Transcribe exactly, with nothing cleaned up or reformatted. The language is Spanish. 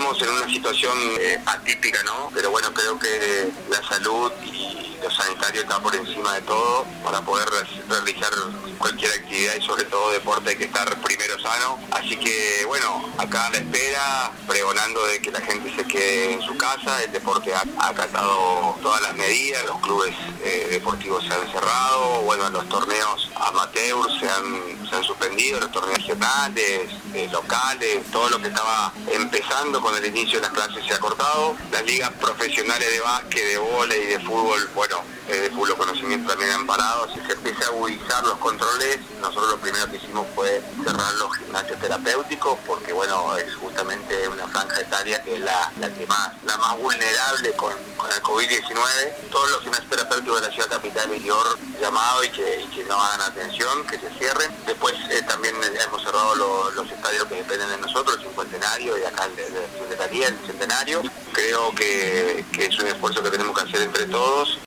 estamos en una situación eh, atípica, ¿no? Pero bueno, creo que la salud y lo sanitario está por encima de todo. Para poder realizar cualquier actividad y sobre todo deporte hay que estar primero sano. Así que bueno, acá a la espera, pregonando de que la gente se quede en su casa. El deporte ha acatado todas las medidas, los clubes eh, deportivos se han cerrado, bueno, los torneos amateurs se han, se han suspendido, los torneos regionales, eh, locales, todo lo que estaba empezando con el inicio de las clases se ha cortado. Las ligas profesionales de básquet, de vóley y de fútbol, bueno, eh, de fútbol conocimiento también han parado. Si se empieza a agudizar los controles, nosotros lo primero que hicimos fue cerrar los gimnasios terapéuticos, porque bueno, es justamente una franja etaria que es la, la que más, la más vulnerable con, con el covid diecinueve. Todos los gimnasios terapéuticos de la ciudad capital mayor llamado y que, y que no hagan atención, que se cierren. Después eh, también hemos cerrado lo, los estadios que dependen de nosotros, el cincuentenario y acá el de, de la Secretaría, el centenario. Creo que, que es un esfuerzo que tenemos que hacer entre todos.